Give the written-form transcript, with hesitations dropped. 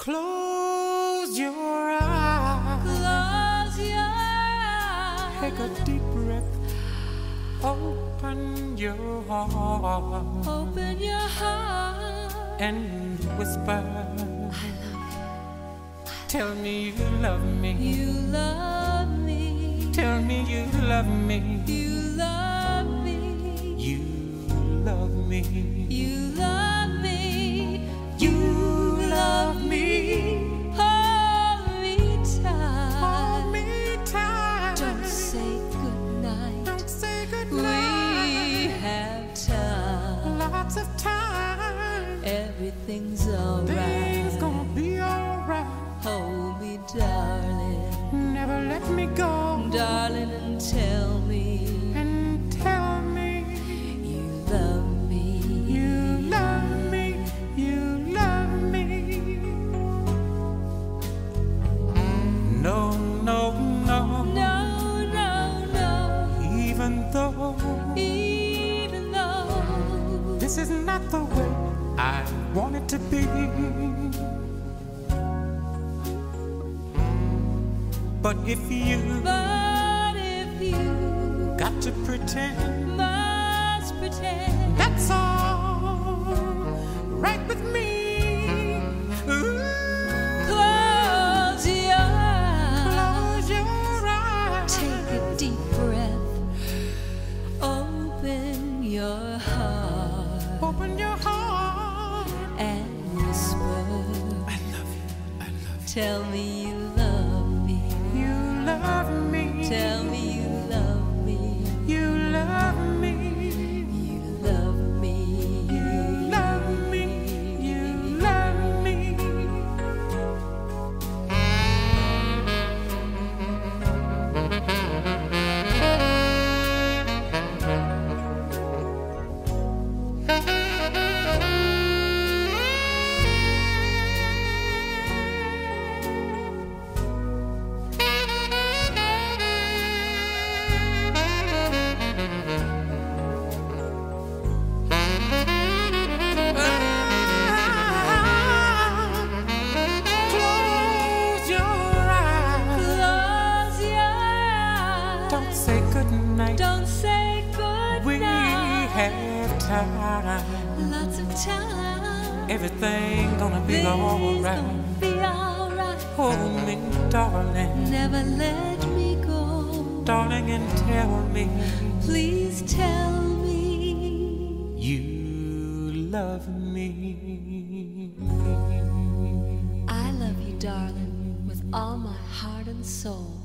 Close your eyes. Close your eyes. Take a deep breath. Open your heart. Open your heart. And whisper. I love you. Tell me you love me. You love me. Tell me you love me. You love me. You love me. You love me. You love me. Hold me tight. Hold me tight. Don't say goodnight. Don't say We goodnight. have time. Lots of time. Everything's alright. Things gonna be alright. Hold me, darling. Never let me go. Darling, and tell me And tell me you love me. you love me. You love me. No, no, no. No, no, no. Even though This is not the way I want it to be. But if you got to pretend, must pretend, that's all right with me. Ooh. close your eyes. Close your eyes. Take a deep breath. Open your heart Open your heart. and whisper. I love you. I love Tell me you love me. you. You love me. Tell me you love me. You love me. You love me. You love me. You love me. Close your eyes. Close your eyes. Don't say goodnight. Don't say We goodnight. have time. Lots of time. Everything gonna be Things alright. gonna be alright. Hold me, darling, Never let me go. darling, and tell me Please tell me you love me. I love you, darling, with all my heart and soul.